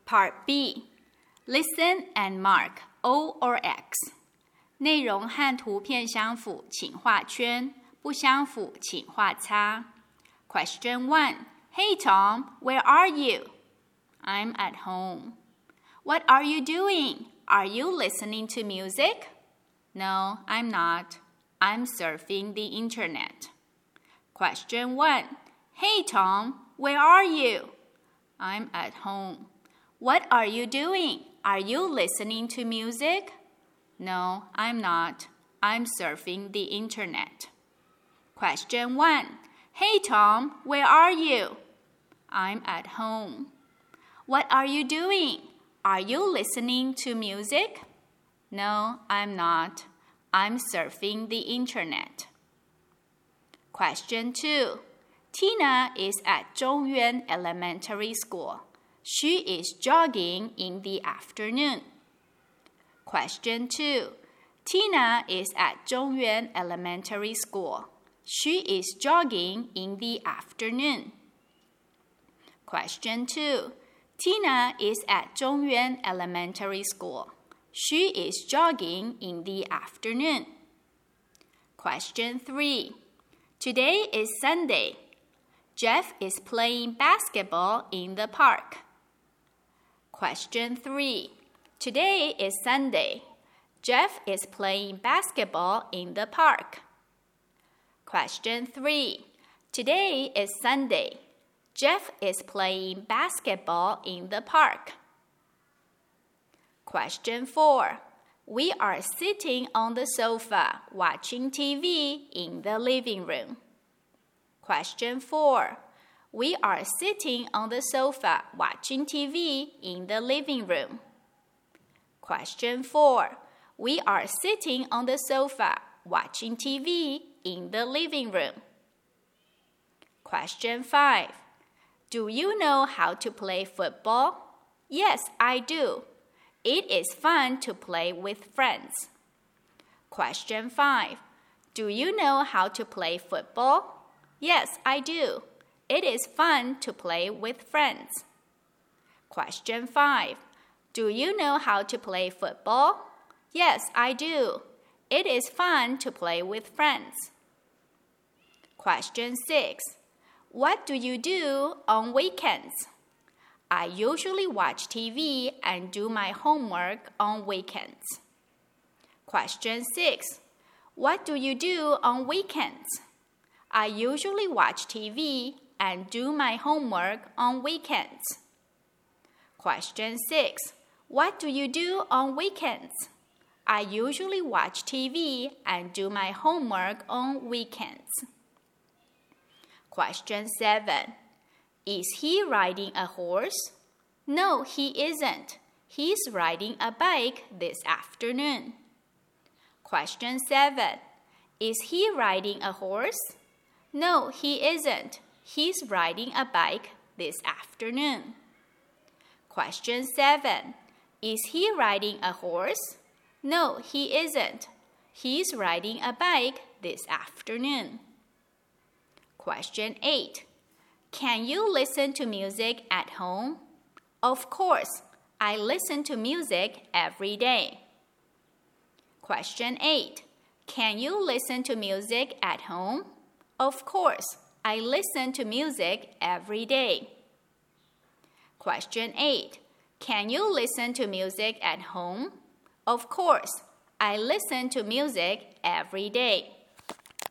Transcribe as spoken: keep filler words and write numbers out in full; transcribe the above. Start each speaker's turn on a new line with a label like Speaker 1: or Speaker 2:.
Speaker 1: Part B. Listen and mark O or X. 内容和图片相符，请画圈；不相符，请画叉。Question one. Hey Tom, where are you? I'm at home. What are you doing? Are you listening to music? No, I'm not. I'm surfing the internet. Question one. Hey Tom, where are you? I'm at home. What are you doing? Are you listening to music? No, I'm not. I'm surfing the internet. Question one. Hey Tom, where are you? I'm at home. What are you doing? Are you listening to music? No, I'm not. I'm surfing the internet. Question two. Tina is at Zhongyuan Elementary School. She is jogging in the afternoon. Question two. Tina is at Zhongyuan Elementary School. She is jogging in the afternoon. Question two. Tina is at Zhongyuan Elementary School. She is jogging in the afternoon. Question three. Today is Sunday. Jeff is playing basketball in the park. Question three. Today is Sunday. Jeff is playing basketball in the park. Question three. Today is Sunday. Jeff is playing basketball in the park. Question four. We are sitting on the sofa watching T V in the living room. Question four. We are sitting on the sofa watching T V in the living room. Question four. We are sitting on the sofa watching T V in the living room. Question five. Do you know how to play football? Yes, I do. It is fun to play with friends. Question five. Do you know how to play football? Yes, I do. It is fun to play with friends. Question five. Do you know how to play football? Yes, I do. It is fun to play with friends. Question six. What do you do on weekends? I usually watch T V and do my homework on weekends. Question six. What do you do on weekends? I usually watch T V and do my homework on weekends. Question six. What do you do on weekends? I usually watch T V and do my homework on weekends. Question seven. Is he riding a horse? No, he isn't. He's riding a bike this afternoon. Question seven. Is he riding a horse? No, he isn't. He's riding a bike this afternoon. Question seven. Is he riding a horse? No, he isn't. He's riding a bike this afternoon. Question eight. Can you listen to music at home? Of course. I listen to music every day. Question eight. Can you listen to music at home? Of course. I listen to music every day. Question eight. Can you listen to music at home? Of course. I listen to music every day.